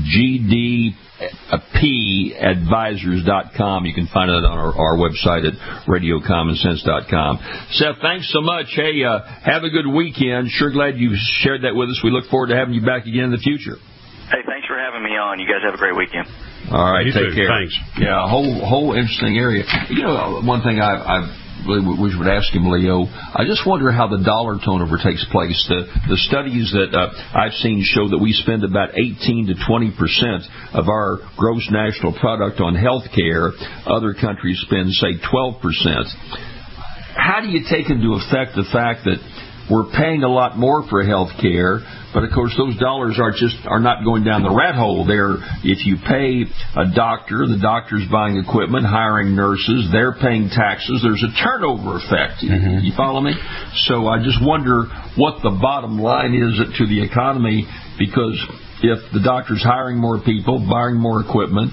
gdpadvisors.com. You can find it on our website at radiocommonsense.com. Seth, thanks so much. Hey, have a good weekend. Sure glad you shared that with us. We look forward to having you back again in the future. Hey, thanks for having me on. You guys have a great weekend. All right, You take too. care. Thanks. Yeah, whole interesting area. One thing I really would ask him, Leo, I just wonder how the dollar turnover takes place. The studies that I've seen show that we spend about 18 to 20% of our gross national product on health care. Other countries spend, say, 12%. How do you take into effect the fact that we're paying a lot more for health care, but of course those dollars are not going down the rat hole? If you pay a doctor, the doctor's buying equipment, hiring nurses, they're paying taxes. There's a turnover effect. Mm-hmm. You follow me? So I just wonder what the bottom line is to the economy, because if the doctor's hiring more people, buying more equipment,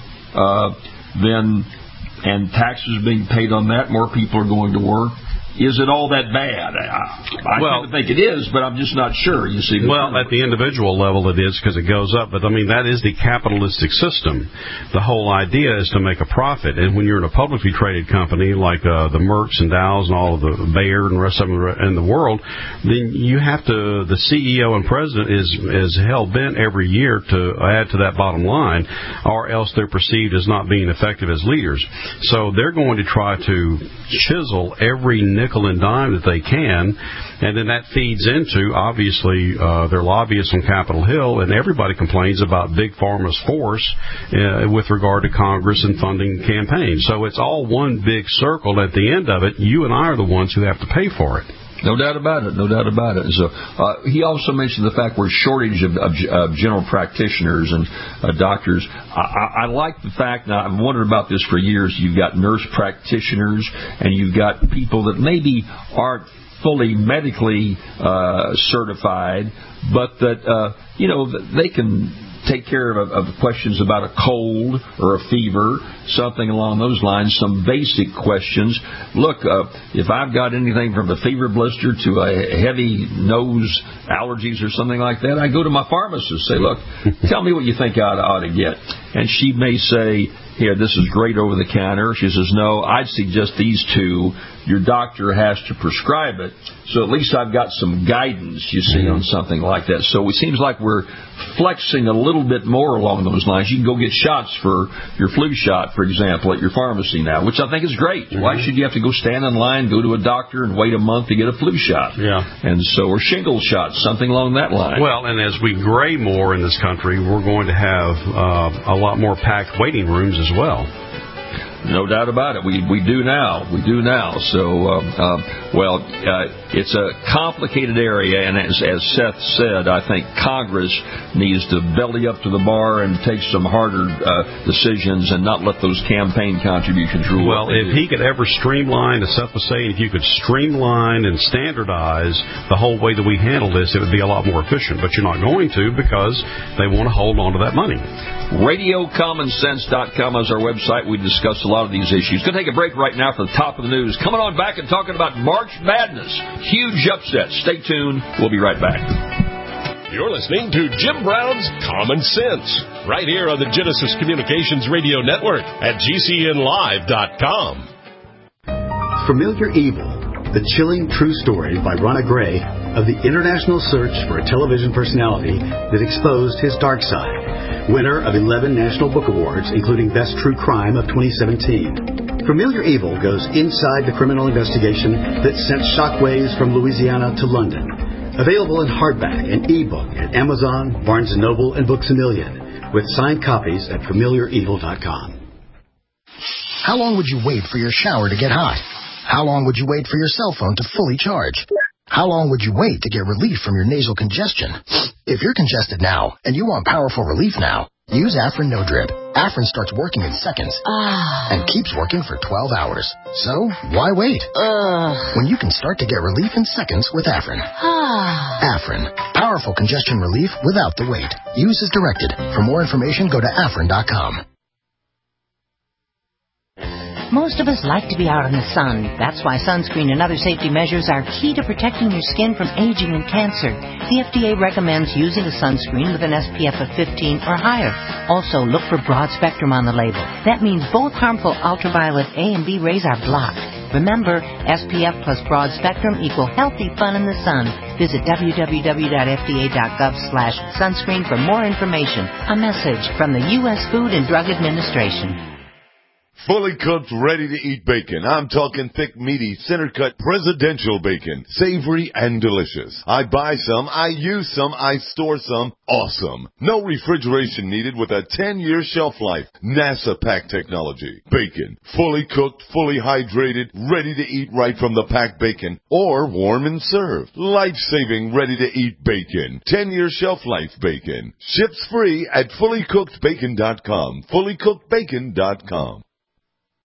and taxes being paid on that, more people are going to work. Is it all that bad? I tend to think it is, but I'm just not sure. You see, at the individual level it is, because it goes up. But, that is the capitalistic system. The whole idea is to make a profit. And when you're in a publicly traded company like the Mercks and Dows and all of the Bayer and the rest of them in the world, then you have to, the CEO and president is hell-bent every year to add to that bottom line, or else they're perceived as not being effective as leaders. So they're going to try to chisel every nickel and dime that they can, and then that feeds into, obviously, their lobbyists on Capitol Hill, and everybody complains about Big Pharma's force with regard to Congress and funding campaigns. So it's all one big circle. At the end of it, you and I are the ones who have to pay for it. No doubt about it. So he also mentioned the fact we're shortage of general practitioners and doctors. I like the fact, now I've wondered about this for years, you've got nurse practitioners and you've got people that maybe aren't fully medically certified, but that, they can take care of questions about a cold or a fever, something along those lines, some basic questions. Look, if I've got anything from a fever blister to a heavy nose allergies or something like that, I go to my pharmacist, say, look, tell me what you think I ought to get. And she may say, here, this is great over the counter. She says, no, I'd suggest these two. Your doctor has to prescribe it. So at least I've got some guidance, you see, on something like that. So it seems like we're flexing a little bit more along those lines. You can go get shots for your flu shot, for example, at your pharmacy now, which I think is great. Mm-hmm. Why should you have to go stand in line, go to a doctor, and wait a month to get a flu shot? Yeah. And so, or shingle shots, something along that line. Well, and as we gray more in this country, we're going to have a lot more packed waiting rooms as well. No doubt about it. We do now. So, it's a complicated area, and as Seth said, I think Congress needs to belly up to the bar and take some harder decisions and not let those campaign contributions rule. Well, if he could ever streamline, as Seth was saying, if you could streamline and standardize the whole way that we handle this, it would be a lot more efficient. But you're not going to, because they want to hold on to that money. RadioCommonSense.com is our website. We discuss a lot of these issues. Going to take a break right now for the top of the news. Coming on back and talking about March Madness. Huge upset. Stay tuned. We'll be right back. You're listening to Jim Brown's Common Sense, right here on the Genesis Communications Radio Network at GCNlive.com. Familiar Evil, the chilling true story by Ronna Gray of the international search for a television personality that exposed his dark side. Winner of 11 National Book Awards, including Best True Crime of 2017. Familiar Evil goes inside the criminal investigation that sent shockwaves from Louisiana to London. Available in hardback and ebook at Amazon, Barnes & Noble, and Books A Million, with signed copies at familiarevil.com. How long would you wait for your shower to get hot? How long would you wait for your cell phone to fully charge? How long would you wait to get relief from your nasal congestion? If you're congested now and you want powerful relief now, use Afrin No Drip. Afrin starts working in seconds and keeps working for 12 hours. So, why wait? When you can start to get relief in seconds with Afrin. Afrin. Powerful congestion relief without the wait. Use as directed. For more information, go to Afrin.com. Most of us like to be out in the sun. That's why sunscreen and other safety measures are key to protecting your skin from aging and cancer. The FDA recommends using a sunscreen with an SPF of 15 or higher. Also, look for broad spectrum on the label. That means both harmful ultraviolet A and B rays are blocked. Remember, SPF plus broad spectrum equal healthy fun in the sun. Visit www.fda.gov/sunscreen for more information. A message from the U.S. Food and Drug Administration. Fully cooked, ready-to-eat bacon. I'm talking thick, meaty, center-cut presidential bacon. Savory and delicious. I buy some, I use some, I store some. Awesome. No refrigeration needed with a 10-year shelf life. NASA pack technology. Bacon. Fully cooked, fully hydrated, ready to eat right from the packed bacon. Or warm and served. Life-saving, ready-to-eat bacon. 10-year shelf life bacon. Ships free at fullycookedbacon.com. Fullycookedbacon.com.